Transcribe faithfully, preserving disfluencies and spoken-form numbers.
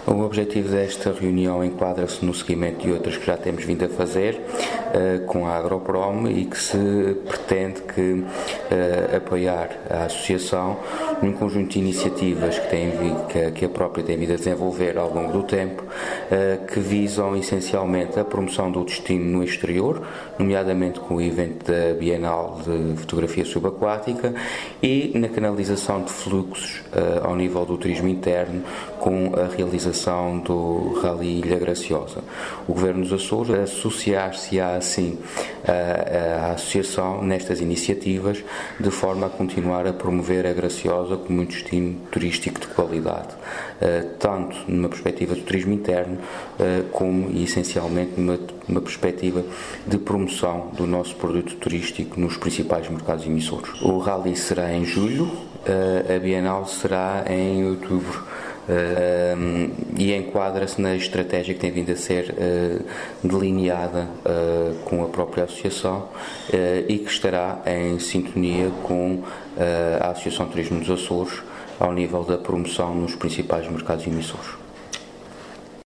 O objetivo desta reunião enquadra-se no seguimento de outras que já temos vindo a fazer uh, com a Agroprom e que se pretende que, uh, apoiar a Associação num conjunto de iniciativas que, tem, que, que a própria tem vindo a desenvolver ao longo do tempo, uh, que visam essencialmente a promoção do destino no exterior, nomeadamente com o evento da Bienal de Fotografia Subaquática, e na canalização de fluxos uh, ao nível do turismo interno, com a realização do Rally Ilha Graciosa. O Governo dos Açores associar-se-á assim à Associação nestas iniciativas, de forma a continuar a promover a Graciosa como um destino turístico de qualidade, tanto numa perspectiva de turismo interno, como e essencialmente numa, numa perspectiva de promoção do nosso produto turístico nos principais mercados emissores. O Rally será em julho, a Bienal será em outubro. Uh, e enquadra-se na estratégia que tem vindo a ser uh, delineada uh, com a própria Associação uh, e que estará em sintonia com uh, a Associação Turismo dos Açores ao nível da promoção nos principais mercados emissores.